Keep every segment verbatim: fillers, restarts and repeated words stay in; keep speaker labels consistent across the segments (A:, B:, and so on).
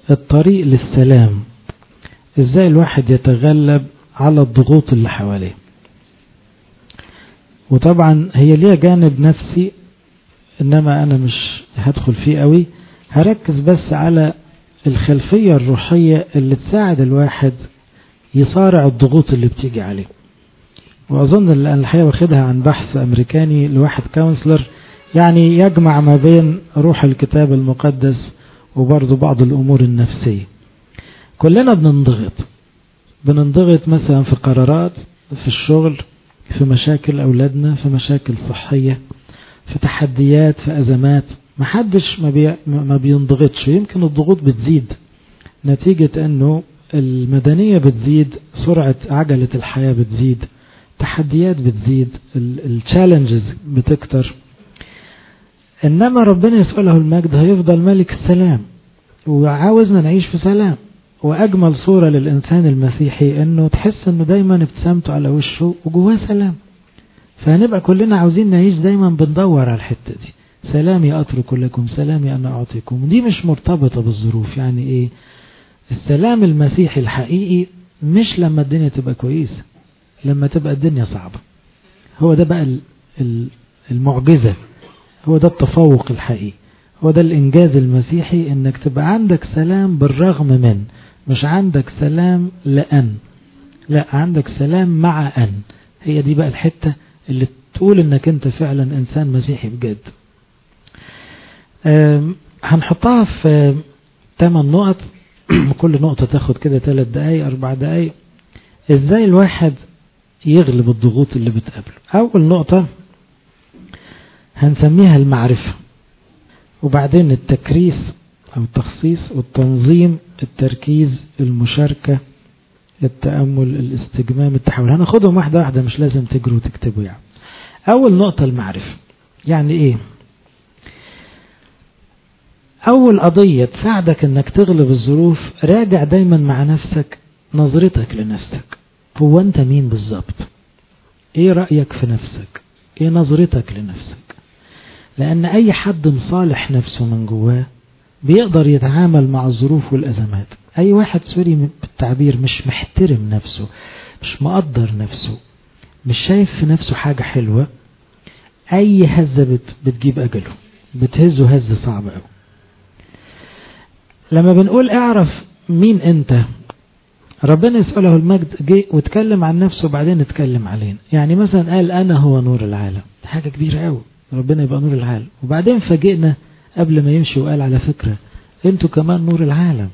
A: الطريق للسلام، ازاي الواحد يتغلب على الضغوط اللي حواليه. وطبعا هي ليها جانب نفسي انما انا مش هدخل فيه قوي، هركز بس على الخلفية الروحية اللي تساعد الواحد يصارع الضغوط اللي بتيجي عليه. واظن ان الحقيقة واخدها عن بحث امريكاني لواحد كونسلر، يعني يجمع ما بين روح الكتاب المقدس وبرضو بعض الامور النفسية. كلنا بننضغط بننضغط مثلا في قرارات، في الشغل، في مشاكل أولادنا، في مشاكل صحية، في تحديات، في أزمات. محدش ما, بي ما بينضغطش. يمكن الضغوط بتزيد نتيجة أنه المدنية بتزيد، سرعة عجلة الحياة بتزيد، تحديات بتزيد، التشالنجز بتكتر. إنما ربنا يسأله المجد هيفضل ملك السلام وعاوزنا نعيش في سلام. وأجمل صورة للإنسان المسيحي أنه تحس أنه دايما ابتسامته على وشه وجواه سلام. فهنبقى كلنا عاوزين نعيش دايما بندور على الحتة دي، سلامي أترك لكم سلامي أنا أعطيكم. دي مش مرتبطة بالظروف. يعني إيه السلام المسيحي الحقيقي؟ مش لما الدنيا تبقى كويسة، لما تبقى الدنيا صعبة. هو ده بقى المعجزة، هو ده التفوق الحقيقي، هو ده الإنجاز المسيحي، إنك تبقى عندك سلام بالرغم من، مش عندك سلام لأن، لا عندك سلام مع أن. هي دي بقى الحتة اللي تقول إنك أنت فعلا إنسان مسيحي بجد. هنحطها في ثمان نقط، كل نقطة تاخد كده ثلاث دقايق أربع دقايق. إزاي الواحد يغلب الضغوط اللي بتقابله؟ أول نقطة هنسميها المعرفة، وبعدين التكريس أو التخصيص، والتنظيم، التركيز، المشاركة، التأمل، الاستجمام، التحول. هناخدهم واحدة واحدة، مش لازم تجروا وتكتبوا يعني. أول نقطة المعرفة. يعني إيه؟ أول قضية تساعدك أنك تغلب الظروف، راجع دايما مع نفسك نظرتك لنفسك. هو أنت مين بالظبط؟ إيه رأيك في نفسك؟ إيه نظرتك لنفسك؟ لأن أي حد مصالح نفسه من جواه بيقدر يتعامل مع الظروف والأزمات. أي واحد سوري بالتعبير مش محترم نفسه، مش مقدر نفسه، مش شايف في نفسه حاجة حلوة، أي هزة بتجيب أجله، بتهزه هزة صعبة أوي. لما بنقول اعرف مين أنت، ربنا يسأله المجد جه واتكلم عن نفسه وبعدين اتكلم علينا. يعني مثلا قال أنا هو نور العالم، حاجة كبيرة أوي، ربنا يبقى نور العالم. وبعدين فاجئنا قبل ما يمشي وقال على فكرة انتوا كمان نور العالم.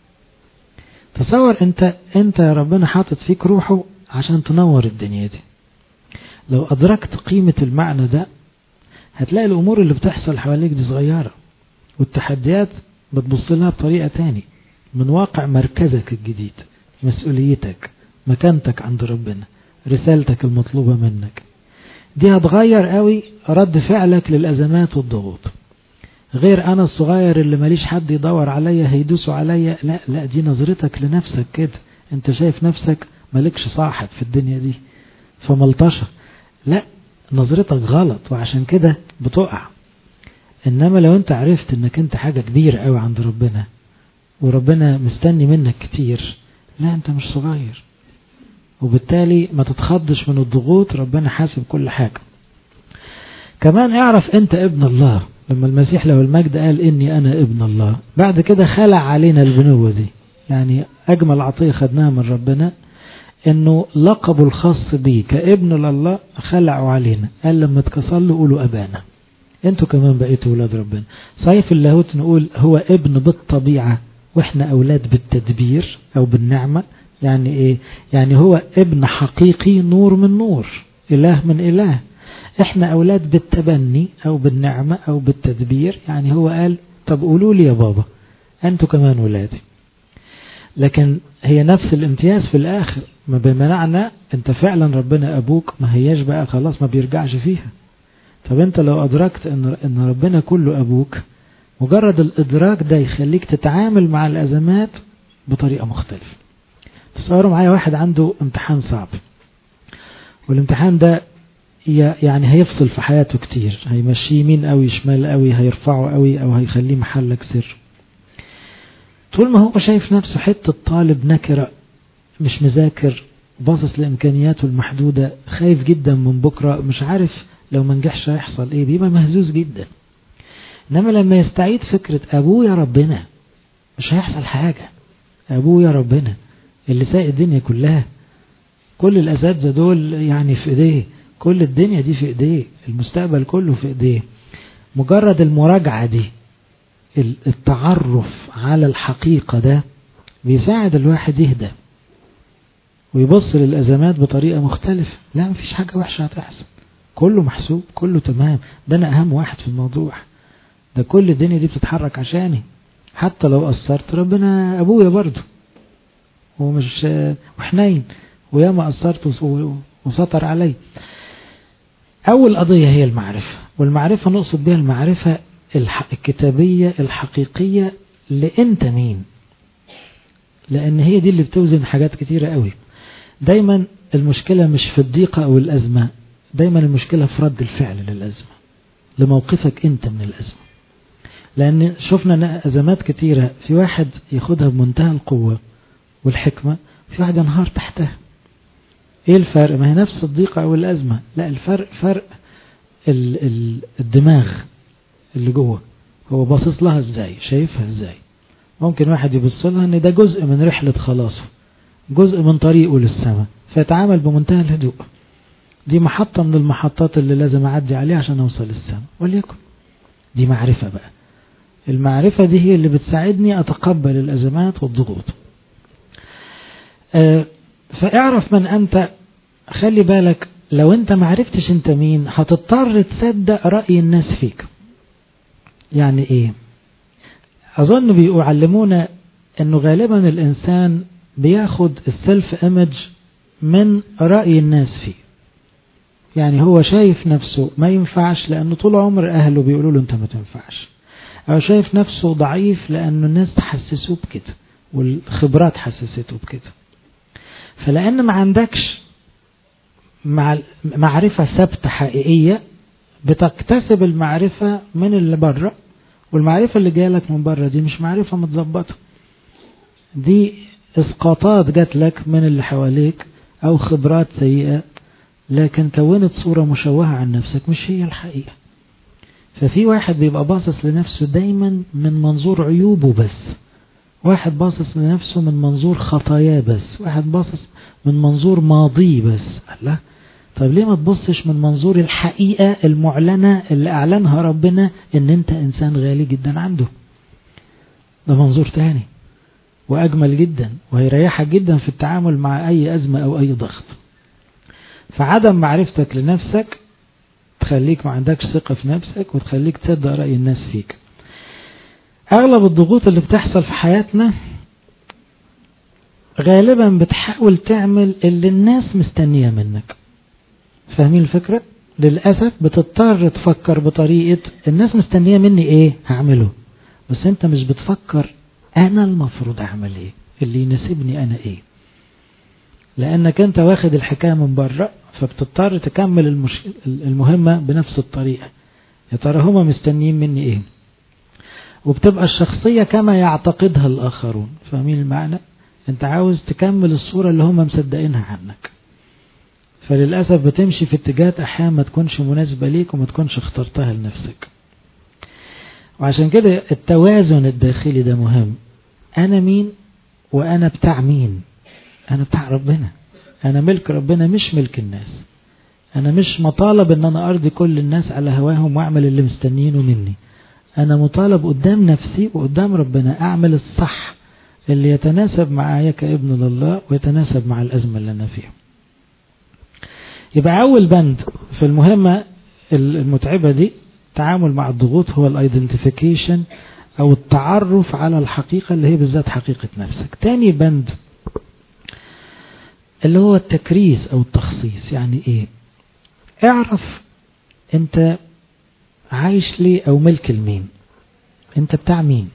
A: تصور انت انت ربنا حاطط فيك روحه عشان تنور الدنيا دي. لو أدركت قيمة المعنى ده هتلاقي الأمور اللي بتحصل حواليك دي صغيرة، والتحديات بتبص لها بطريقة تاني من واقع مركزك الجديد، مسؤوليتك، مكانتك عند ربنا، رسالتك المطلوبة منك. دي هتغير قوي رد فعلك للأزمات والضغوط. غير أنا الصغير اللي ماليش حد يدور عليا هيدوسوا عليا، لا لا، دي نظرتك لنفسك كده. انت شايف نفسك مالكش صاحب في الدنيا دي فملطشة، لا، نظرتك غلط وعشان كده بتقع. انما لو انت عرفت انك انت حاجة كبيرة قوي عند ربنا وربنا مستني منك كتير، لا انت مش صغير، وبالتالي ما تتخضش من الضغوط، ربنا حاسب كل حاجة. كمان اعرف انت ابن الله. لما المسيح له المجد قال اني انا ابن الله، بعد كده خلع علينا البنوة دي. يعني اجمل عطية خدناها من ربنا انه لقبه الخاص بيه كابن لله خلعوا علينا. قال لما اتكسر له قولوا ابانا. انتوا كمان بقيتوا اولاد ربنا. صحيح في اللاهوت نقول هو ابن بالطبيعة واحنا اولاد بالتدبير او بالنعمة. يعني ايه؟ يعني هو ابن حقيقي، نور من نور، اله من اله. احنا اولاد بالتبني او بالنعمة او بالتدبير. يعني هو قال طب قولوا لي يا بابا انتوا كمان ولادي. لكن هي نفس الامتياز في الاخر، ما بمعنى انت فعلا ربنا ابوك، ما هياش بقى خلاص ما بيرجعش فيها. طب انت لو ادركت ان ان ربنا كله ابوك، مجرد الادراك ده يخليك تتعامل مع الازمات بطريقة مختلفة. تصوروا معايا واحد عنده امتحان صعب، والامتحان ده يعني هيفصل في حياته كتير، هيمشيه يمين قوي شمال قوي، هيرفعه قوي او هيخليه محلك سر. طول ما هو شايف نفسه حتة طالب نكرة مش مذاكر باصص لإمكانياته المحدودة خايف جدا من بكرة مش عارف لو ما نجحش هيحصل ايه بيبقى مهزوز جدا. انما لما يستعيد فكرة ابوه يا ربنا مش هيحصل حاجة، ابوه يا ربنا اللي ساق الدنيا كلها، كل الاساتذة دول يعني في ايديه، كل الدنيا دي في ايديه، المستقبل كله في ايديه. مجرد المراجعة دي التعرف على الحقيقة ده بيساعد الواحد يهدى ويبص للأزمات بطريقة مختلفة. لا مفيش حاجة وحشة هتحصل، كله محسوب، كله تمام، ده أنا أهم واحد في الموضوع، ده كل الدنيا دي بتتحرك عشاني، حتى لو قصرت ربنا أبويا برضه ومش وحنين وياما قصرت وسطر علي. أول قضية هي المعرفة، والمعرفة نقصد بها المعرفة الكتابية الحقيقية لأنت مين، لأن هي دي اللي بتوزن حاجات كتيرة قوي. دايما المشكلة مش في الضيقة أو الأزمة، دايما المشكلة في رد الفعل للأزمة، لموقفك أنت من الأزمة. لأن شفنا أزمات كتيرة في واحد ياخدها بمنتهى القوة والحكمة، في واحد ينهار تحتها. إيه الفرق؟ ما هي نفس الضيقة أو الأزمة، لا الفرق فرق الدماغ اللي جوه، هو باصص لها ازاي، شايفها ازاي. ممكن واحد يبص لها ان ده جزء من رحلة خلاصه، جزء من طريقه للسماء، فيتعامل بمنتهى الهدوء، دي محطة من المحطات اللي لازم اعدي عليها عشان اوصل للسماء، وليكن دي معرفة بقى. المعرفة دي هي اللي بتساعدني اتقبل الازمات والضغوط. أه فاعرف من انت. خلي بالك لو انت معرفتش انت مين هتضطر تصدق رأي الناس فيك. يعني ايه؟ اظن بيعلمونا انه غالبا الانسان بياخد السلف ايمج من رأي الناس فيه. يعني هو شايف نفسه ما ينفعش لانه طول عمر اهله بيقولوا له انت ما تنفعش، او شايف نفسه ضعيف لانه الناس تحسسوه بكده والخبرات حسسته بكده. فلان ما عندكش مع معرفة ثابتة حقيقية بتكتسب المعرفة من اللي بره، والمعرفة اللي جالك من بره دي مش معرفة متظبطة، دي اسقاطات جات لك من اللي حواليك او خبرات سيئة لكن كونت صورة مشوهة عن نفسك مش هي الحقيقة. ففي واحد بيبقى باصص لنفسه دايما من منظور عيوبه بس، واحد باصص لنفسه من منظور خطاياه بس، واحد باصص من منظور ماضي بس. الله، طيب ليه ما تبصش من منظور الحقيقة المعلنة اللي اعلنها ربنا ان انت انسان غالي جدا عنده؟ ده منظور تاني واجمل جدا وهيريحك جدا في التعامل مع اي ازمة او اي ضغط. فعدم معرفتك لنفسك تخليك ما عندكش ثقة في نفسك وتخليك تصدق رأي الناس فيك. اغلب الضغوط اللي بتحصل في حياتنا غالبا بتحاول تعمل اللي الناس مستنية منك. فاهمين الفكرة؟ للأسف بتضطر تفكر بطريقة الناس مستنية مني ايه هعمله، بس انت مش بتفكر انا المفروض اعمل ايه، اللي يناسبني انا ايه، لانك انت واخد الحكاية من بره، فبتضطر تكمل المش... المهمة بنفس الطريقة. يا ترى هما مستنيين مني ايه، وبتبقى الشخصية كما يعتقدها الآخرون. فاهمين المعنى؟ انت عاوز تكمل الصورة اللي هم مصدقينها عنك، فللأسف بتمشي في اتجاهات احيانا ما تكونش مناسبة ليك وما تكونش اخترتها لنفسك. وعشان كده التوازن الداخلي ده مهم. انا مين وانا بتاع مين؟ انا بتاع ربنا، انا ملك ربنا مش ملك الناس. انا مش مطالب ان انا ارضي كل الناس على هواهم واعمل اللي مستنيينه مني. انا مطالب قدام نفسي وقدام ربنا اعمل الصح اللي يتناسب معايا كابن لله ويتناسب مع الازمة اللي انا فيها. يبقى اول بند في المهمة المتعبة دي التعامل مع الضغوط هو الايدنتيفيكيشن او التعرف على الحقيقة اللي هي بالذات حقيقة نفسك. تاني بند اللي هو التكريس او التخصيص. يعني ايه؟ اعرف انت عايش ليه او ملك المين، انت بتاع مين،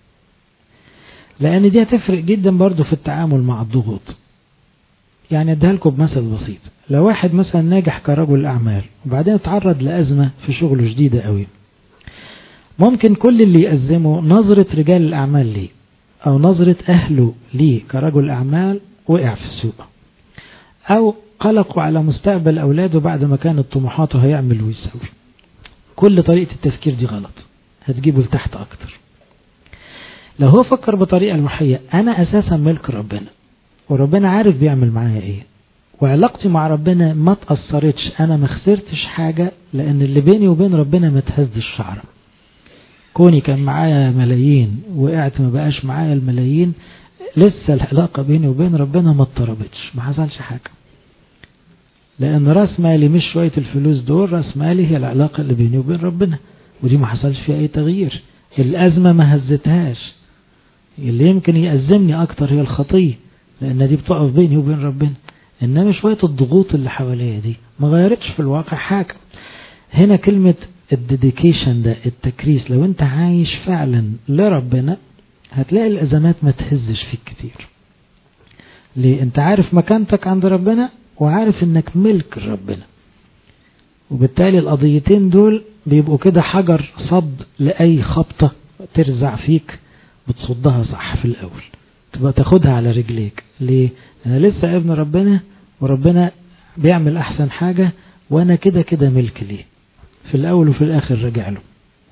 A: لان دي هتفرق جدا برضو في التعامل مع الضغوط. يعني اديها لكم بمثل بسيط. لو واحد مثلا ناجح كرجل اعمال وبعدين اتعرض لازمة في شغله شديدة قوي، ممكن كل اللي يأزمه نظرة رجال الاعمال ليه، أو نظرة أهله ليه كرجل أعمال وقع في السوق، أو قلقوا على مستقبل أولاده بعد ما كانت طموحاته هيعمل ويسوي. كل طريقة التفكير دي غلط، هتجيبه لتحت أكتر. لو هو فكر بطريقة المحية، أنا أساسا ملك ربنا وربنا عارف بيعمل معايا إيه، وعلاقتي مع ربنا ما تأثرتش، أنا ما خسرتش حاجة، لأن اللي بيني وبين ربنا ما تهزش شعرة. كوني كان معايا ملايين وقعت ما بقاش معايا الملايين، لسه العلاقة بيني وبين ربنا ما اضطربتش، ما حصلش حاجة، لأن راس مالي مش شوية الفلوس دول، راس مالي هي العلاقة اللي بيني وبين ربنا، ودي ما حصلش فيها أي تغيير. الأزمة ما هزتهاش، اللي يمكن يأزمني أكتر هي الخطية، لأن دي بتقف بيني وبين ربنا، إنما شوية الضغوط اللي حواليا دي ما غيرتش في الواقع حاجة. هنا كلمة الديديكيشن ده، التكريس، لو انت عايش فعلا لربنا هتلاقي الأزمات ما تهزش فيك كتير. ليه؟ انت عارف مكانتك عند ربنا وعارف انك ملك ربنا، وبالتالي القضيتين دول بيبقوا كده حجر صد لأي خبطة ترزع فيك، بتصدها صح في الأول، تبقى تاخدها على رجليك. ليه؟ أنا لسه ابن ربنا وربنا بيعمل أحسن حاجة، وأنا كده كده ملك ليه في الأول وفي الآخر رجع له.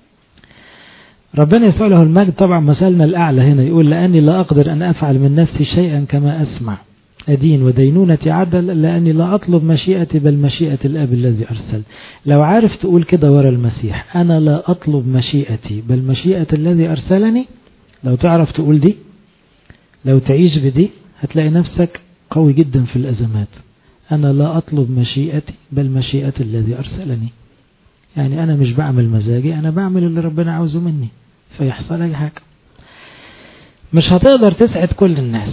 A: ربنا يسوع له المجد طبعا مثلنا الأعلى هنا، يقول لأني لا أقدر أن أفعل من نفسي شيئا كما أسمع أدين ودينونتي عدل، لأني لا أطلب مشيئتي بل مشيئة الأب الذي أرسل. لو عارف تقول كده ورا المسيح، أنا لا أطلب مشيئتي بل مشيئة الذي أرسلني، لو تعرف تقول دي، لو تعيش بدي، هتلاقي نفسك قوي جدا في الأزمات. أنا لا أطلب مشيئتي بل مشيئة الذي أرسلني، يعني أنا مش بعمل مزاجي، أنا بعمل اللي ربنا عاوزه مني، فيحصل أي حاجة. مش هتقدر تسعد كل الناس،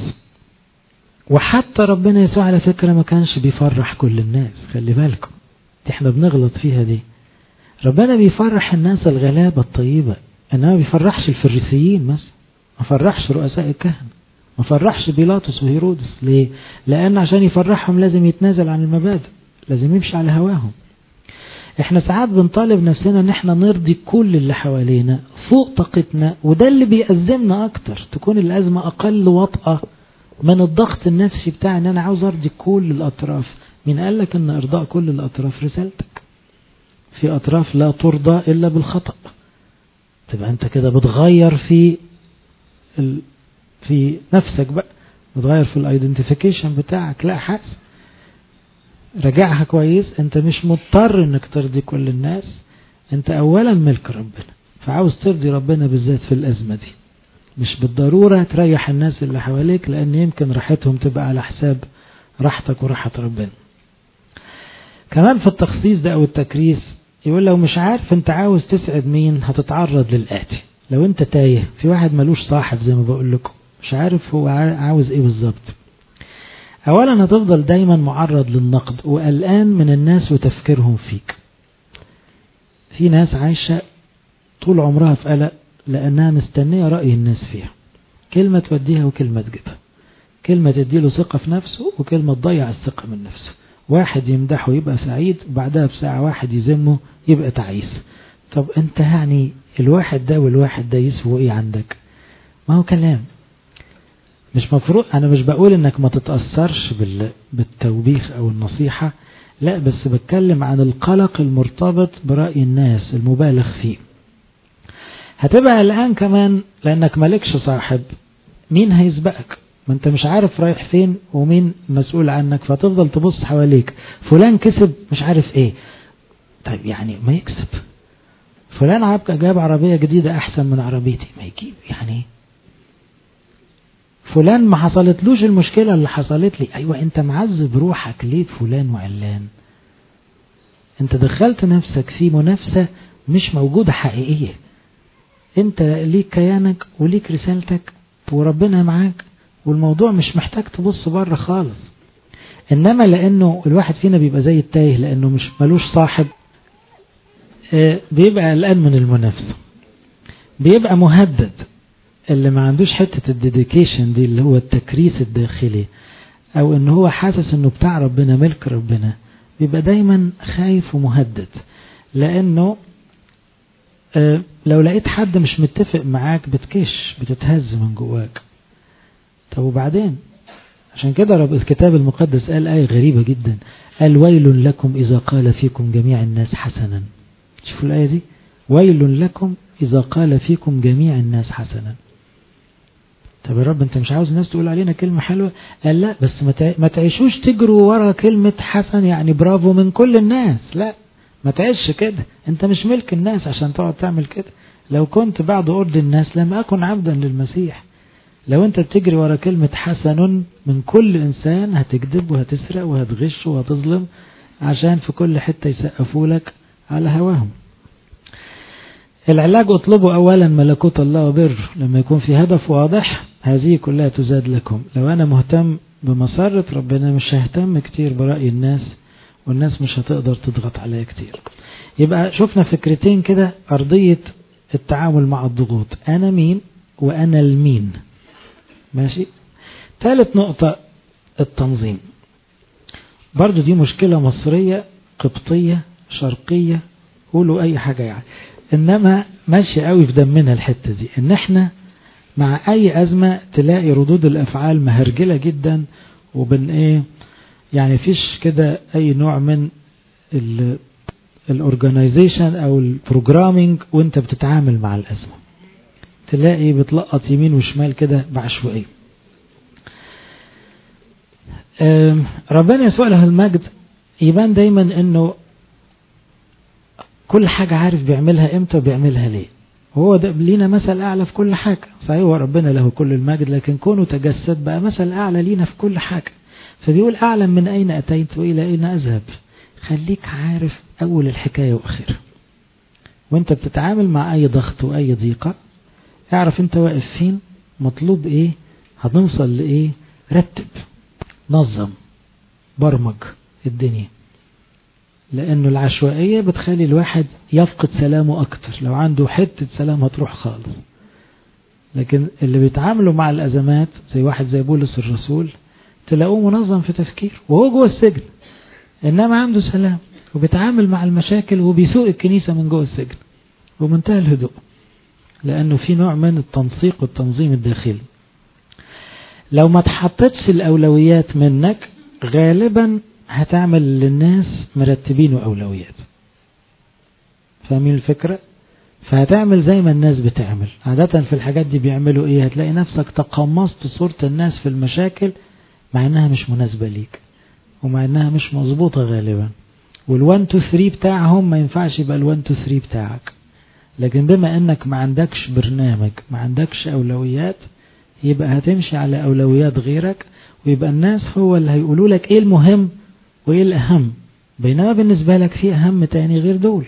A: وحتى ربنا يسوع على فكرة ما كانش بيفرح كل الناس، خلي بالكم دي احنا بنغلط فيها دي. ربنا بيفرح الناس الغلابة الطيبة، انما ما بيفرحش الفريسيين مثلا، ما فرحش رؤساء الكهنة، ما فرحش بيلاطس وهيرودس. ليه؟ لأن عشان يفرحهم لازم يتنازل عن المبادئ، لازم يمشي على هواهم. احنا ساعات بنطالب نفسنا ان احنا نرضي كل اللي حوالينا فوق طاقتنا، وده اللي بيأزمنا اكتر، تكون الأزمة اقل وطأة من الضغط النفسي بتاع ان انا عاوز ارضي كل الاطراف. مين قال لك ان ارضاء كل الاطراف رسالتك؟ في اطراف لا ترضى الا بالخطأ، تبقى انت كده بتغير في ال... في نفسك بقى، بتغير في الايدنتيفيكيشن بتاعك. لا حاس رجعها كويس، انت مش مضطر انك ترضي كل الناس، انت اولا ملك ربنا، فعاوز ترضي ربنا بالذات في الازمة دي. مش بالضرورة تريح الناس اللي حواليك، لان يمكن راحتهم تبقى على حساب راحتك وراحة ربنا. كمان في التخصيص ده او التكريس يقول لو مش عارف انت عاوز تسعد مين، هتتعرض للآتي. لو انت تايه، في واحد ملوش صاحب زي ما بقول لكم، مش عارف هو عاوز ايه بالظبط، اولا هتفضل دايما معرض للنقد وقلقان من الناس وتفكيرهم فيك. في ناس عايشة طول عمرها في قلق لانها مستنية رأي الناس فيها، كلمة توديها وكلمة تجيبها، كلمة تديله ثقة في نفسه وكلمة تضيع الثقة من نفسه. واحد يمدحه يبقى سعيد وبعدها بساعة واحد يذمه يبقى تعيس. طب انت يعني الواحد ده والواحد ده يسوى ايه عندك؟ ما هو كلام. مش مفروض، انا مش بقول انك ما تتأثرش بالتوبيخ او النصيحة، لا، بس بتكلم عن القلق المرتبط برأي الناس المبالغ فيه. هتبقى الآن كمان لانك مالكش صاحب، مين هيسبقك؟ ما انت مش عارف رايح فين ومين مسؤول عنك، فتفضل تبص حواليك، فلان كسب مش عارف ايه، طيب يعني ما يكسب. فلان عبقى جاب عربية جديدة احسن من عربيتي، ما يجيب يعني. فلان ما حصلتلوش المشكلة اللي حصلت لي، ايوه انت معذب روحك ليه فلان وعلان؟ انت دخلت نفسك في منافسة مش موجودة حقيقية. انت ليك كيانك وليك رسالتك وربنا معاك، والموضوع مش محتاج تبص بره خالص. انما لانه الواحد فينا بيبقى زي التايه لانه مش ملوش صاحب، بيبقى قلقان من المنافسة، بيبقى مهدد. اللي ما عندوش حتة الديديكيشن دي اللي هو التكريس الداخلي، او انه هو حاسس انه بتاع ربنا ملك ربنا، بيبقى دايما خايف ومهدد، لانه أه لو لقيت حد مش متفق معاك بتكش بتتهز من جواك. طب وبعدين؟ عشان كده رب الكتاب المقدس قال آية غريبة جدا، قال ويل لكم إذا قال فيكم جميع الناس حسنا. شوفوا الآية دي، ويل لكم إذا قال فيكم جميع الناس حسنا. طب يا رب انت مش عاوز الناس تقول علينا كلمة حلوة؟ قال لا، بس ما تعيشوش تجروا ورا كلمة حسن يعني برافو من كل الناس، لا ما تعيش كده، انت مش ملك الناس عشان تقعد تعمل كده. لو كنت بعد أرض الناس لم أكن عبدا للمسيح. لو انت بتجري ورا كلمة حسن من كل إنسان هتكذب وهتسرق وهتغش وهتظلم عشان في كل حتة يسقفوا لك على هواهم. العلاج اطلبوا أولا ملكوت الله وبر. لما يكون في هدف واضح هذه كلها تزاد لكم. لو أنا مهتم بمسارة ربنا مش ههتم كتير برأي الناس، والناس مش هتقدر تضغط عليا كتير. يبقى شفنا فكرتين كده، أرضية التعامل مع الضغوط، أنا مين وأنا المين. ماشي. ثالث نقطة التنظيم. برضو دي مشكلة مصرية قبطية شرقية، قولوا أي حاجة يعني، إنما ماشي قوي في دمنا الحتة دي، إن إحنا مع أي أزمة تلاقي ردود الأفعال مهرجلة جدا، وبن إيه يعني فيش كده أي نوع من الأورجانيزيشن أو البروجرامينج وإنت بتتعامل مع الأزمة، تلاقي بتلقط يمين وشمال كده بعشوائية. ربنا يسوع له المجد يبان دايما إنه كل حاجة عارف بيعملها إمتى وبيعملها ليه. هو ده لينا مثل أعلى في كل حاجة. صحيح هو ربنا له كل المجد، لكن كونه تجسد بقى مثل أعلى لينا في كل حاجة. فبيقول أعلم من أين أتيت وإلى أين أذهب. خليك عارف أول الحكاية وآخرها، وانت بتتعامل مع أي ضغط وأي ضيقة اعرف انت واقف فين، مطلوب ايه، هنوصل لإيه. رتب، نظم، برمج الدنيا، لأنه العشوائية بتخلي الواحد يفقد سلامه أكتر. لو عنده حتة سلام هتروح خالص. لكن اللي بيتعاملوا مع الأزمات زي واحد زي بولس الرسول تلاقوه منظم في تفكير وهو جوه السجن، إنما عنده سلام وبيتعامل مع المشاكل وبيسوق الكنيسة من جوه السجن ومنتهى الهدوء، لأنه في نوع من التنسيق والتنظيم الداخلي. لو ما تحطتش الأولويات منك غالبا هتعمل للناس مرتبين أولويات. فاهمين الفكرة؟ فهتعمل زي ما الناس بتعمل عادة في الحاجات دي. بيعملوا ايه؟ هتلاقي نفسك تقمصت صورة الناس في المشاكل مع انها مش مناسبة ليك ومع انها مش مظبوطة غالبا، والوان تو ثري بتاعهم ما ينفعش يبقى الوان تو ثري بتاعك. لكن بما انك ما عندكش برنامج، ما عندكش أولويات، يبقى هتمشي على أولويات غيرك، ويبقى الناس هو اللي هيقولوا لك ايه المهم وايه الأهم، بينما بالنسبة لك في أهم تاني غير دول.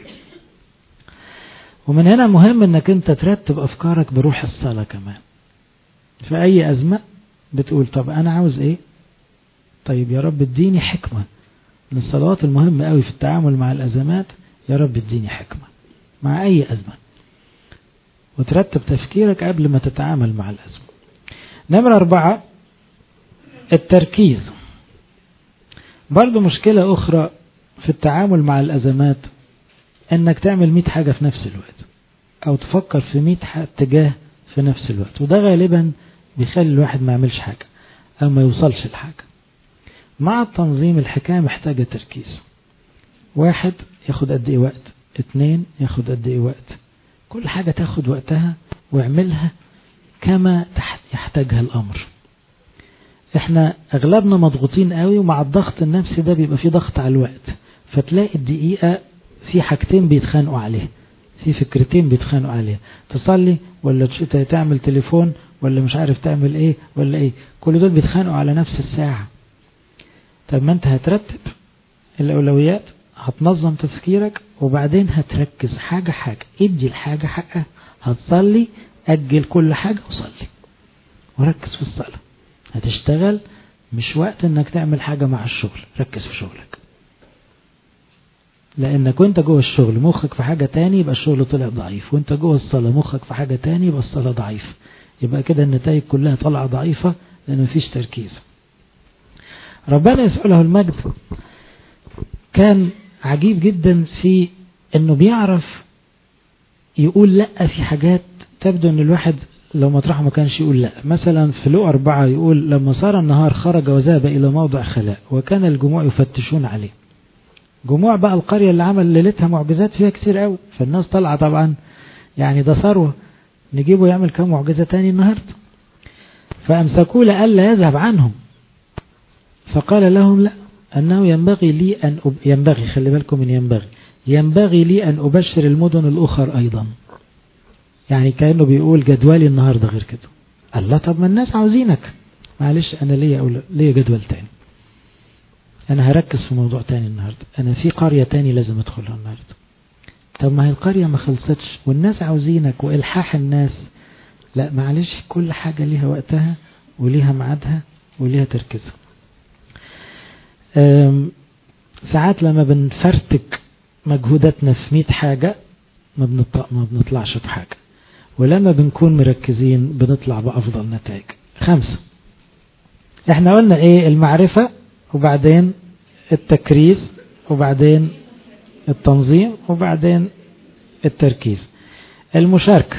A: ومن هنا مهم انك انت ترتب أفكارك بروح الصلاة كمان. في أي أزمة بتقول طب أنا عاوز ايه؟ طيب يا رب اديني حكمة. من الصلوات المهمة قوي في التعامل مع الأزمات، يا رب اديني حكمة مع أي أزمة، وترتب تفكيرك قبل ما تتعامل مع الأزمة. نمرة أربعة التركيز. برضو مشكلة أخرى في التعامل مع الأزمات أنك تعمل مئة حاجة في نفس الوقت، أو تفكر في مئة اتجاه في نفس الوقت، وده غالبا بيخلي الواحد ما يعملش حاجة أو ما يوصلش لحاجة. مع التنظيم الحكاية محتاجة تركيز. واحد ياخد قد ايه وقت، اتنين ياخد قد ايه وقت، كل حاجة تاخد وقتها واعملها كما يحتاجها الأمر. احنا اغلبنا مضغوطين قوي، ومع الضغط النفسي ده بيبقى فيه ضغط على الوقت، فتلاقي الدقيقة في حاجتين بيتخانقوا عليه، في فكرتين بيتخانقوا عليه، تصلي ولا تعمل تليفون ولا مش عارف تعمل ايه ولا ايه، كل دول بيتخانقوا على نفس الساعة. طب ما انت هترتب الأولويات، هتنظم تفكيرك، وبعدين هتركز حاجة حاجة، ادي الحاجة حقها. هتصلي، أجل كل حاجة وصلي وركز في الصلاة. هتشتغل، مش وقت انك تعمل حاجة مع الشغل، ركز في شغلك، لانك وانت جوه الشغل مخك في حاجة تاني يبقى الشغل طلع ضعيف، وانت جوه الصلاة مخك في حاجة تاني يبقى الصلاة ضعيف، يبقى كده النتائج كلها طلع ضعيفة لأنه مفيش تركيز. ربنا يسوع له المجد كان عجيب جدا في انه بيعرف يقول لا في حاجات تبدو ان الواحد لو مطرحه ما كانش يقول لا. مثلا في لو أربعة يقول لما صار النهار خرج وذهب إلى موضع خلاء وكان الجموع يفتشون عليه. جموع بقى القرية اللي عمل ليلتها معجزات فيها كتير قوي، فالناس طالعة طبعا يعني ده ثروة، نجيبه يعمل كم معجزة تاني النهاردة. فأمسكوه لألا يذهب عنهم، فقال لهم لا، أنه ينبغي لي أن أب... ينبغي خلي بالكم من ينبغي ينبغي لي أن أبشر المدن الأخر أيضا. يعني كأنه بيقول جدولي النهاردة غير كده. الله طب ما الناس عاوزينك، معلش أنا ليا أول... ليا جدول تاني، أنا هركز في موضوع تاني النهاردة، أنا في قرية تاني لازم أدخلها النهاردة. طب ما هي القرية ما خلصتش والناس عاوزينك وإلحاح الناس. لا معلش، كل حاجة ليها وقتها وليها ميعادها وليها تركيزها. ساعات لما بنفرتك مجهوداتنا في مئة حاجة ما بنطلع ما بنطلعش بحاجة، ولما بنكون مركزين بنطلع بأفضل نتائج. خمسة، احنا قلنا ايه؟ المعرفة، وبعدين التكريس، وبعدين التنظيم، وبعدين التركيز. المشاركة.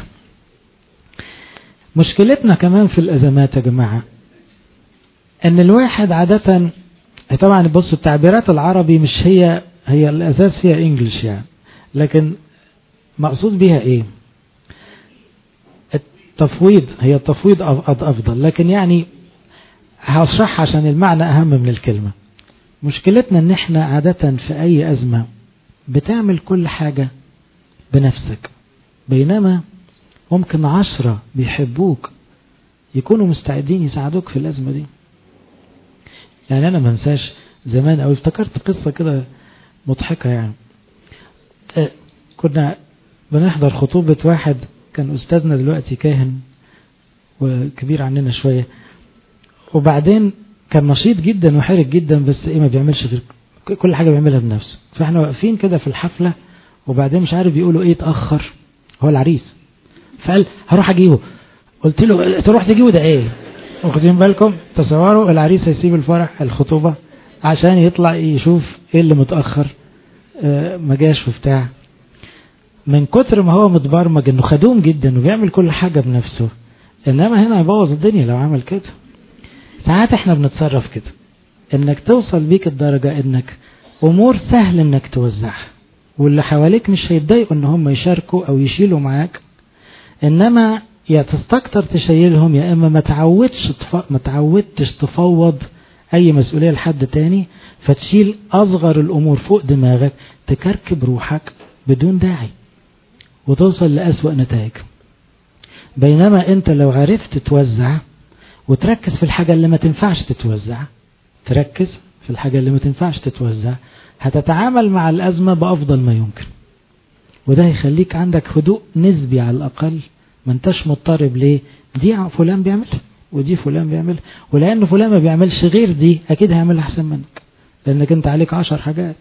A: مشكلتنا كمان في الأزمات يا جماعة ان الواحد عادة، طبعا بصوا التعبيرات العربي مش هي هي الأساس فيها انجلش يعني، لكن مقصود بها ايه؟ التفويض، هي التفويض أفضل، لكن يعني هشرح عشان المعنى أهم من الكلمة. مشكلتنا ان احنا عادة في اي أزمة بتعمل كل حاجة بنفسك، بينما ممكن عشرة بيحبوك يكونوا مستعدين يساعدوك في الأزمة دي. يعني أنا منساش زمان أو افتكرت قصة كده مضحكة يعني. اه كنا بنحضر خطوبة واحد كان أستاذنا دلوقتي كاهن وكبير عننا شوية، وبعدين كان نشيط جدا وحرك جدا، بس ايه ما بيعملش غير كل حاجة بيعملها بنفسه. فاحنا واقفين كده في الحفلة، وبعدين مش عارف بيقولوا ايه اتأخر، هو العريس، فقال هروح اجيبه. قلت له تروح تجيبه ده ايه؟ واخدين بالكم؟ تصوروا العريس هيسيب الفرح الخطوبة عشان يطلع يشوف ايه اللي متأخر، اه ما جاش وبتاع. من كتر ما هو متبرمج انه خدوم جدا وبيعمل كل حاجة بنفسه، انما هنا يبوظ الدنيا لو عمل كده. ساعات احنا بنتصرف كده، انك توصل بيك الدرجة انك امور سهل انك توزعها، واللي حواليك مش هيتضايقوا ان هم يشاركوا او يشيلوا معاك، انما يا تستكتر تشيلهم، يا اما ما تعودش ما تعودتش تفوض اي مسؤولية لحد تاني، فتشيل اصغر الامور فوق دماغك، تكركب روحك بدون داعي وتوصل لأسوأ نتائج. بينما انت لو عرفت توزع وتركز في الحاجة اللي ما تنفعش تتوزع، تركز في الحاجة اللي ما تنفعش تتوزع، هتتعامل مع الأزمة بأفضل ما يمكن. وده يخليك عندك هدوء نسبي على الأقل، ما انتش مضطرب ليه دي فلان بيعملها ودي فلان بيعملها، ولأن فلان ما بيعملش غير دي أكيد هيعملها أحسن منك، لأنك انت عليك عشر حاجات.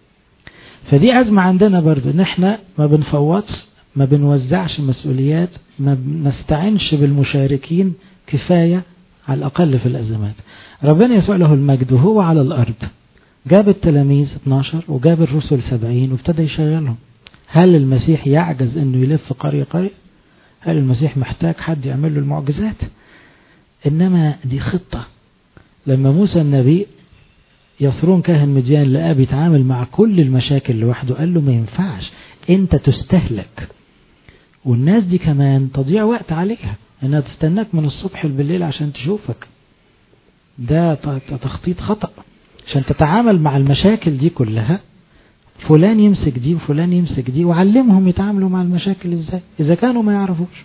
A: فدي أزمة عندنا برضو، ان احنا ما بنفوضش، ما بنوزعش مسؤوليات، ما بنستعنش بالمشاركين كفاية على الأقل في الأزمات. ربنا يسوع له المجد وهو على الأرض جاب التلاميذ اثناشر وجاب الرسل سبعين وابتدى يشغلهم. هل المسيح يعجز انه يلف قرية قرية؟ هل المسيح محتاج حد يعمل له المعجزات؟ انما دي خطة. لما موسى النبي يثرون كاهن مديان لقاه بيتعامل مع كل المشاكل لوحده، قال له ما ينفعش، انت تستهلك والناس دي كمان تضيع وقت عليها، انها تستناك من الصبح بالليل عشان تشوفك. ده تخطيط خطأ. عشان تتعامل مع المشاكل دي كلها، فلان يمسك دي وفلان يمسك دي، وعلمهم يتعاملوا مع المشاكل ازاي اذا كانوا ما يعرفوش،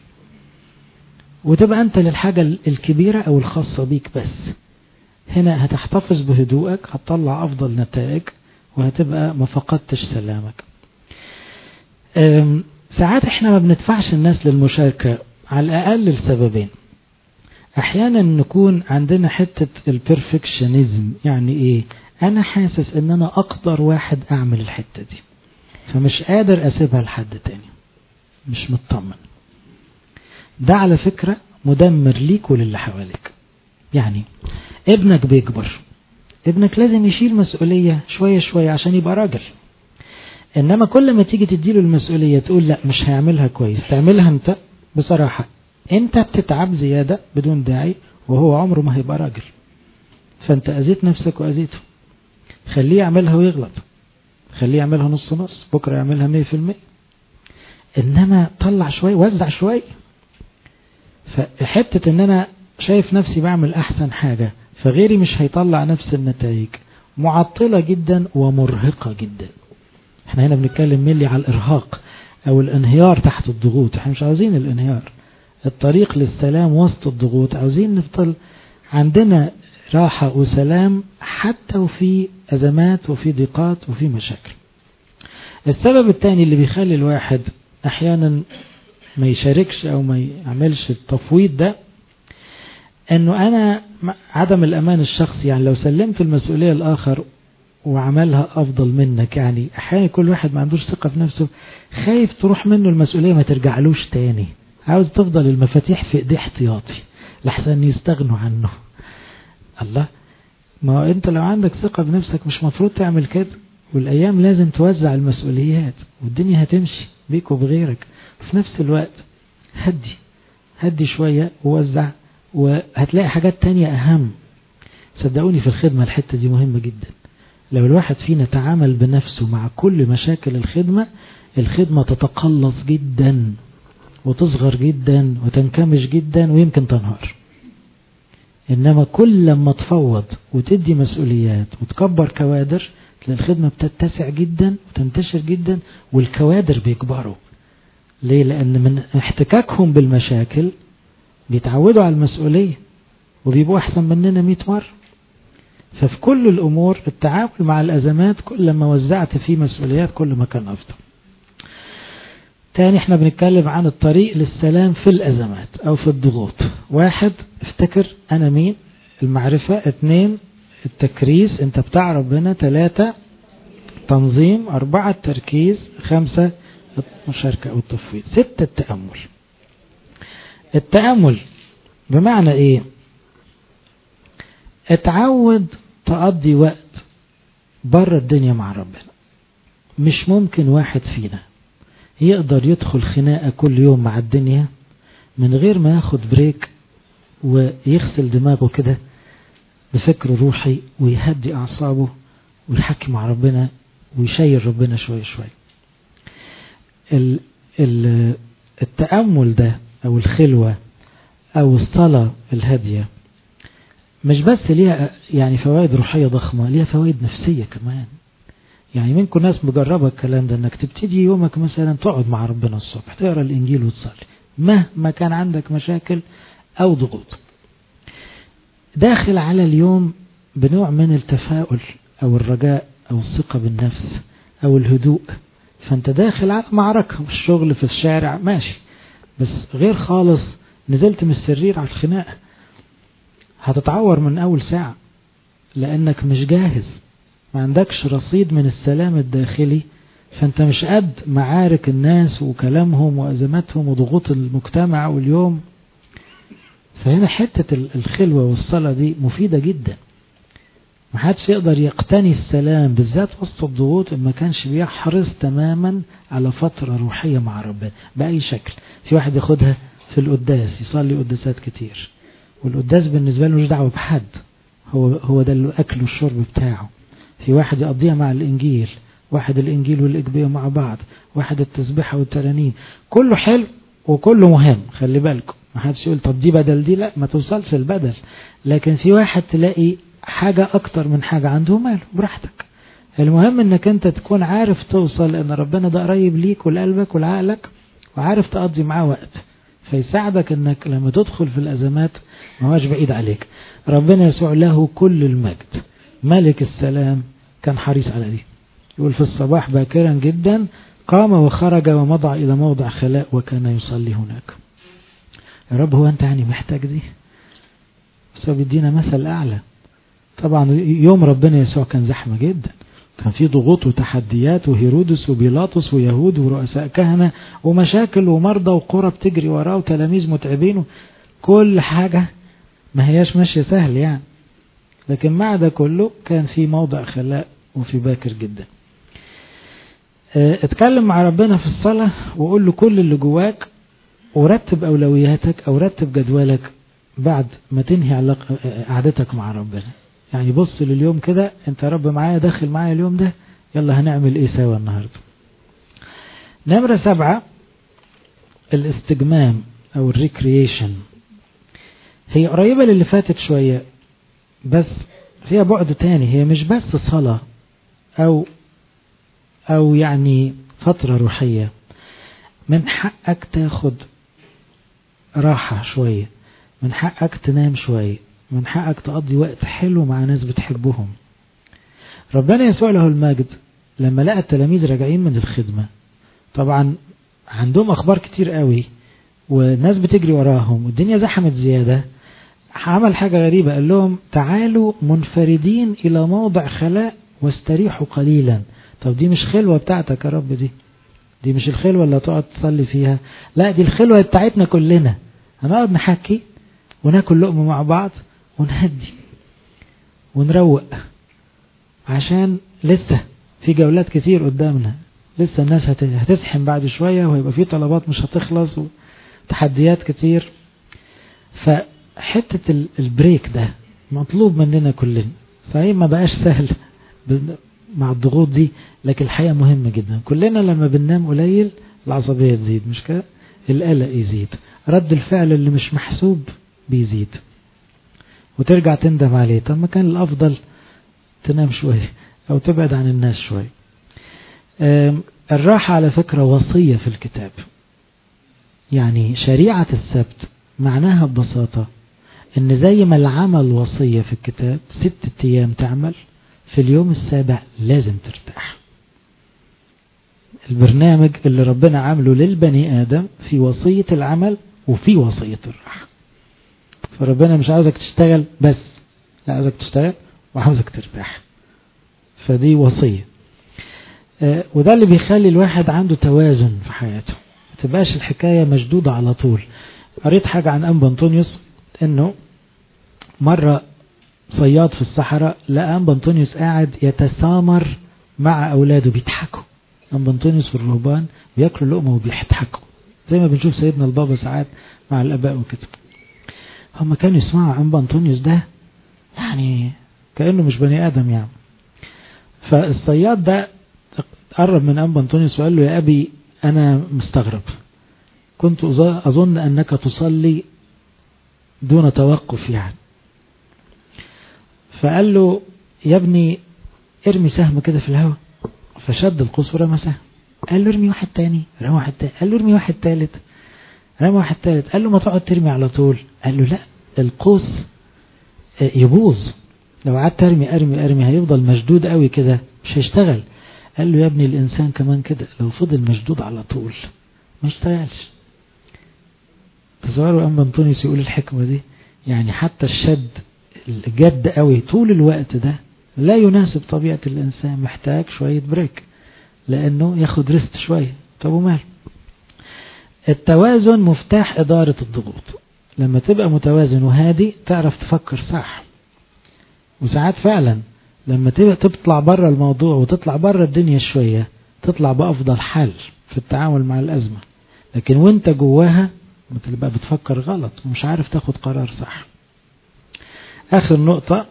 A: وتبقى انت للحاجة الكبيرة او الخاصة بيك بس. هنا هتحتفظ بهدوءك، هتطلع افضل نتائج، وهتبقى ما فقدتش سلامك. ساعات احنا ما بندفعش الناس للمشاركة على الاقل لسببين. احيانا نكون عندنا حتة البرفكشنزم. يعني ايه؟ انا حاسس ان انا اقدر واحد اعمل الحتة دي، فمش قادر اسيبها لحد تاني، مش مطمن. ده على فكرة مدمر ليك وللي حواليك. يعني ابنك بيكبر، ابنك لازم يشيل مسؤولية شوية شوية عشان يبقى راجل. إنما كل ما تيجي تديله المسؤولية تقول لا مش هيعملها كويس، تعملها أنت بصراحة، أنت بتتعب زيادة بدون داعي وهو عمره ما هيبقى راجل، فأنت أذيت نفسك وأذيته. خليه يعملها ويغلط، خليه يعملها نص نص، بكرة يعملها مية في المية. إنما طلع شوي، وزع شوي. فحتة إن أنا شايف نفسي بعمل أحسن حاجة فغيري مش هيطلع نفس النتائج، معطلة جدا ومرهقة جدا. احنا هنا بنتكلم ملي على الإرهاق أو الانهيار تحت الضغوط. احنا مش عاوزين الانهيار، الطريق للسلام وسط الضغوط، عاوزين نفضل عندنا راحة وسلام حتى وفي أزمات وفي ضيقات وفي مشاكل. السبب الثاني اللي بيخلي الواحد أحيانا ما يشاركش أو ما يعملش التفويض ده، أنه أنا عدم الأمان الشخصي. يعني لو سلمت المسؤولية الآخر وعملها أفضل منك، يعني أحيانا كل واحد ما عندوش ثقة في نفسه، خايف تروح منه المسؤولية ما ترجعلوش تاني، عاوز تفضل المفاتيح في إيديه احتياطي لحسن يستغنوا عنه. الله، ما أنت لو عندك ثقة بنفسك مش مفروض تعمل كده. والأيام لازم توزع المسؤوليات والدنيا هتمشي بيك وبغيرك. في نفس الوقت هدي هدي شوية ووزع، وهتلاقي حاجات تانية أهم. صدقوني في الخدمة الحتة دي مهمة جدا. لو الواحد فينا تعامل بنفسه مع كل مشاكل الخدمة، الخدمة تتقلص جدا وتصغر جدا وتنكمش جدا ويمكن تنهار. إنما كل لما تفوض وتدي مسؤوليات وتكبر كوادر، تلاقي الخدمة بتتسع جدا وتنتشر جدا والكوادر بيكبروا. ليه؟ لأن من احتكاكهم بالمشاكل بيتعودوا على المسؤولية وبيبقوا أحسن مننا مئة مرة. ففي كل الأمور التعامل مع الأزمات كل ما وزعت فيه مسؤوليات كل ما كان أفضل. تاني احنا بنتكلم عن الطريق للسلام في الأزمات أو في الضغوط. واحد، افتكر أنا مين، المعرفة. اثنين، التكريس، انت بتاع ربنا. ثلاثة، تنظيم. أربعة، التركيز. خمسة، المشاركة أو التفويض. ستة، التأمل. التأمل بمعنى ايه؟ اتعود تقضي وقت بره الدنيا مع ربنا. مش ممكن واحد فينا يقدر يدخل خناقة كل يوم مع الدنيا من غير ما ياخد بريك ويغسل دماغه كده بفكر روحي ويهدي أعصابه ويحكي مع ربنا ويشير ربنا شوي شوي. التأمل ده أو الخلوة أو الصلاة الهادية مش بس ليها يعني فوائد روحية ضخمة، ليها فوائد نفسية كمان. يعني منكم ناس مجربة الكلام ده، انك تبتدي يومك مثلا تقعد مع ربنا الصبح تقرأ الإنجيل وتصلي مهما كان عندك مشاكل أو ضغوط، داخل على اليوم بنوع من التفاؤل أو الرجاء أو الثقة بالنفس أو الهدوء. فأنت داخل على معركة، في الشغل في الشارع ماشي، بس غير خالص نزلت من السرير على الخناقة هتتعور من أول ساعة لأنك مش جاهز، ما عندكش رصيد من السلام الداخلي، فأنت مش قد معارك الناس وكلامهم وأزماتهم وضغوط المجتمع واليوم. فهنا حتة الخلوة والصلاة دي مفيدة جدا. ما حدش يقدر يقتني السلام بالذات وسط الضغوط ما كانش بيحرص تماما على فترة روحية مع ربنا بأي شكل. في واحد ياخدها في القداس، يصلي قداسات كتير، والقداس بالنسبة له مش دعوة بحد، هو هو ده الأكل والشرب بتاعه. في واحد يقضيها مع الإنجيل، واحد الإنجيل والإجبية مع بعض، واحد التسبيحة والترانيم، كله حلو وكله مهم. خلي بالكم ما حدش يقول طب دي بدل دي، لا ما توصلش البدل. لكن في واحد تلاقي حاجة أكتر من حاجة عنده، ماله براحتك. المهم انك انت تكون عارف توصل ان ربنا ده قريب ليك ولقلبك ولعقلك، وعارف تقضي معاه وقت فيساعدك انك لما تدخل في الأزمات ما هوش بعيد عليك. ربنا يسوع له كل المجد ملك السلام كان حريص على دي. يقول في الصباح باكرا جدا قام وخرج ومضى إلى موضع خلاء وكان يصلي هناك. يا رب هو أنت يعني محتاج دي؟ بس بيدينا مثل أعلى. طبعا يوم ربنا يسوع كان زحمة جدا، كان في ضغوط وتحديات وهيرودس وبيلاطس ويهود ورؤساء كهنة ومشاكل ومرضى وقرى بتجري وراه وتلاميذ متعبين، كل حاجة ما هياش ماشية سهل يعني. لكن مع ده كله كان في موضع خلاء وفي باكر جدا. اتكلم مع ربنا في الصلاة وقول له كل اللي جواك، ورتب أولوياتك أو رتب جدولك بعد ما تنهي علاقة قعدتك مع ربنا. يعني بص لليوم كده، انت يا رب معايا داخل معايا اليوم ده، يلا هنعمل ايه سوا النهاردة. نمرة سبعة الاستجمام او الريكرييشن. هي قريبة للي فاتت شوية بس فيها بعد تاني. هي مش بس صلاة او او يعني فترة روحية. من حقك تاخد راحة شوية، من حقك تنام شوية، من حقك تقضي وقت حلو مع ناس بتحبهم. ربنا يسوع له المجد لما لقى التلاميذ راجعين من الخدمة، طبعا عندهم أخبار كتير قوي والناس بتجري وراهم والدنيا زحمت زيادة، عمل حاجة غريبة، قال لهم تعالوا منفردين إلى موضع خلاء واستريحوا قليلا. طب دي مش خلوة بتاعتك يا رب، دي دي مش الخلوة اللي تقعد تصلي فيها، لا دي الخلوة بتاعتنا كلنا. هنقعد نحكي وناكل لقمة مع بعض ونهدي ونروق، عشان لسه في جولات كتير قدامنا، لسه الناس هتزحم بعد شوية وهيبقى في طلبات مش هتخلص وتحديات كتير. فحتة البريك ده مطلوب مننا كلنا. صحيح ما بقاش سهل مع الضغوط دي، لكن الحقيقة مهمة جدا. كلنا لما بننام قليل العصبية تزيد، مش كده؟ القلق يزيد، رد الفعل اللي مش محسوب بيزيد، وترجع تندم عليه. طب ما كان الأفضل تنام شوية أو تبعد عن الناس شوية. الراحة على فكرة وصية في الكتاب. يعني شريعة السبت معناها ببساطة إن زي ما العمل وصية في الكتاب، ست أيام تعمل، في اليوم السابع لازم ترتاح. البرنامج اللي ربنا عامله للبني آدم في وصية العمل وفي وصية الراحة. فربنا مش عاوزك تشتغل بس، لا عاوزك تشتغل وعاوزك ترتاح. فدي وصية. آه وده اللي بيخلي الواحد عنده توازن في حياته، ما تبقاش الحكاية مشدودة على طول. قريت حاجة عن أنبا أنطونيوس، إنه مرة صياد في الصحراء لقى أنبا أنطونيوس قاعد يتسامر مع أولاده بيضحكوا. أنبا أنطونيوس والرهبان بياكلوا لقمة وبيضحكوا زي ما بنشوف سيدنا البابا ساعات مع الآباء وكده. هم كانوا يسمعوا أنبا أنطونيوس ده يعني كأنه مش بني آدم يعني. فالصياد ده قرب من أنبا أنطونيوس وقال له يا أبي أنا مستغرب، كنت أظن أنك تصلي دون توقف يعني. فقال له يا ابني ارمي سهم كده في الهواء. فشد القوس ورمى سهم. قال له ارمي واحد تاني، رمى واحد تاني. قال له ارمي واحد تالت، رمى واحد تالت. قال له ما تقعد ترمي على طول. قال له لا، القوس يبوظ لو قعدت ترمي ارمي ارمي هيفضل مشدود قوي كده مش هيشتغل. قال له يا ابني الانسان كمان كده لو فضل مشدود على طول ما يشتغلش. تصوروا أنبا أنطونيوس يقول الحكمة دي، يعني حتى الشد الجد قوي طول الوقت ده لا يناسب طبيعة الإنسان، محتاج شوية بريك لأنه ياخد ريست شوية. طب ومال؟ التوازن مفتاح إدارة الضغوط. لما تبقى متوازن وهادي تعرف تفكر صح. وساعات فعلا لما تبقى تطلع بره الموضوع وتطلع بره الدنيا شوية تطلع بأفضل حل في التعامل مع الأزمة. لكن وانت جواها بتبقى بتفكر غلط ومش عارف تاخد قرار صح. آخر نقطة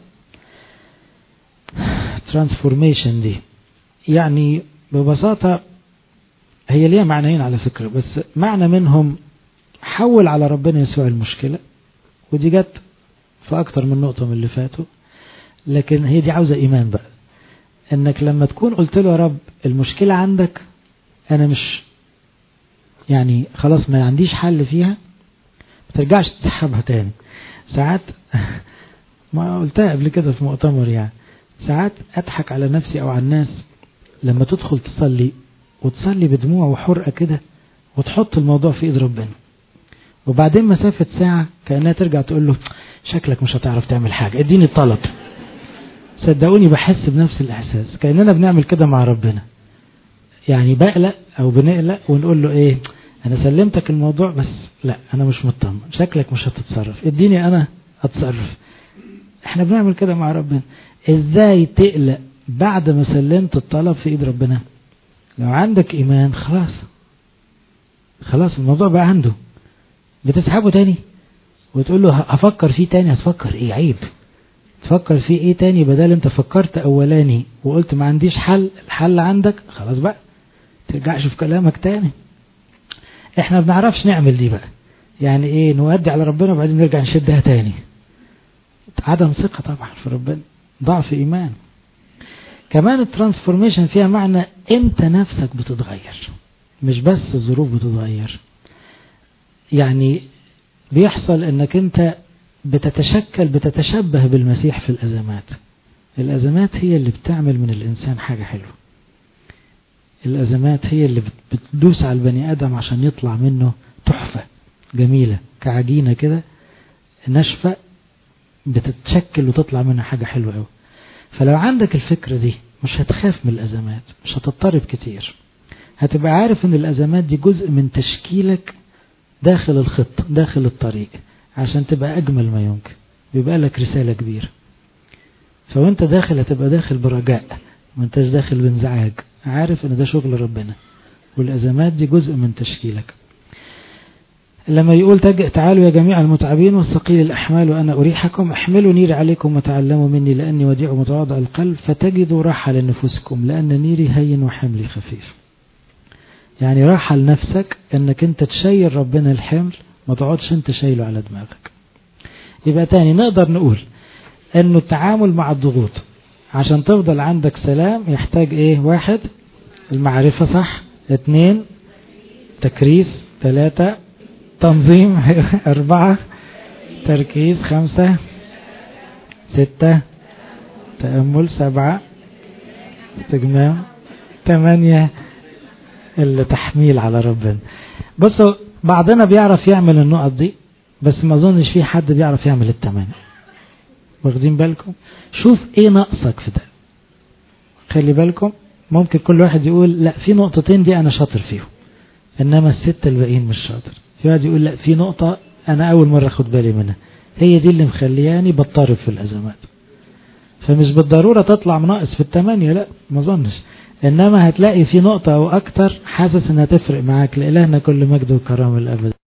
A: ترانسفورميشن دي، يعني ببساطة هي ليها معنيين على فكرة، بس معنى منهم حول على ربنا يسوع المشكلة، ودي جت في أكتر من نقطة من اللي فاتوا. لكن هي دي عاوزة إيمان بقى، إنك لما تكون قلت له يا رب المشكلة عندك أنا مش يعني خلاص ما عنديش حل فيها، ما ترجعش تسحبها تاني. ساعات ما قلتها قبل كده في مؤتمر، يعني ساعات أضحك على نفسي أو على الناس لما تدخل تصلي وتصلي بدموع وحرقة كده وتحط الموضوع في إيد ربنا، وبعدين مسافة ساعة كأنها ترجع تقول له شكلك مش هتعرف تعمل حاجة، اديني الطلب. صدقوني بحس بنفس الإحساس، كأننا بنعمل كده مع ربنا. يعني بقلق أو بنقلق ونقول له إيه، أنا سلمتك الموضوع بس لا أنا مش مطمن، شكلك مش هتتصرف، اديني أنا أتصرف. احنا بنعمل كده مع ربنا. ازاي تقلق بعد ما سلمت الطلب في ايد ربنا؟ لو عندك ايمان خلاص خلاص الموضوع بقى عنده، بتسحبه تاني وتقول له هفكر فيه تاني. هتفكر ايه؟ عيب تفكر فيه ايه تاني بدل انت فكرت اولاني وقلت ما عنديش حل، الحل عندك خلاص بقى ترجعش في كلامك تاني. احنا ما بنعرفش نعمل دي بقى، يعني ايه نودي على ربنا وبعدين نرجع نشدها تاني. عدم ثقة طبعا في ربنا، ضعف ايمان. كمان الترانسفورميشن فيها معنى انت نفسك بتتغير، مش بس الظروف بتتغير. يعني بيحصل انك انت بتتشكل بتتشبه بالمسيح في الازمات. الازمات هي اللي بتعمل من الانسان حاجة حلوة. الازمات هي اللي بتدوس على البني ادم عشان يطلع منه تحفة جميلة كعجينة كده ناشفة، بتتشكل وتطلع منها حاجة حلوة قوي. فلو عندك الفكرة دي مش هتخاف من الازمات، مش هتضطرب كتير. هتبقى عارف ان الازمات دي جزء من تشكيلك داخل الخط داخل الطريق عشان تبقى اجمل ما يمكن، بيبقى لك رسالة كبيرة. فوانت داخل هتبقى داخل برجاء، ما انتش داخل بانزعاج، عارف ان ده شغل ربنا والازمات دي جزء من تشكيلك. لما يقول تعالوا يا جميع المتعبين والثقيل الأحمال وأنا أريحكم، احملوا نيري عليكم وتعلموا مني لأني وديع متواضع القلب فتجدوا راحة لنفوسكم لأن نيري هين وحملي خفيف. يعني راحة لنفسك أنك أنت تشيل ربنا الحمل، ما تقعدش أنت شايله على دماغك. يبقى تاني نقدر نقول أنه التعامل مع الضغوط عشان تفضل عندك سلام يحتاج إيه؟ واحد المعرفة صح، اثنين تكريس، ثلاثة تنظيم، أربعة تركيز، خمسة ستة تأمل، سبعة استجمام، ثمانية التحميل على ربنا. بصوا بعضنا بيعرف يعمل النقط دي بس ما اظنش في حد بيعرف يعمل الثمانية. واخدين بالكم؟ شوف ايه ناقصك في ده. خلي بالكم ممكن كل واحد يقول لا في نقطتين دي انا شاطر فيهم انما الستة الباقيين مش شاطر. في واحد يقول لا في نقطة انا اول مرة اخد بالي منها هي دي اللي مخلياني بضطرب في الازمات. فمش بالضرورة تطلع ناقص في الثمانية، لا ما اظنش، انما هتلاقي في نقطة او اكتر حاسس انها تفرق معاك. لإلهنا كل مجد وكرامة الابد.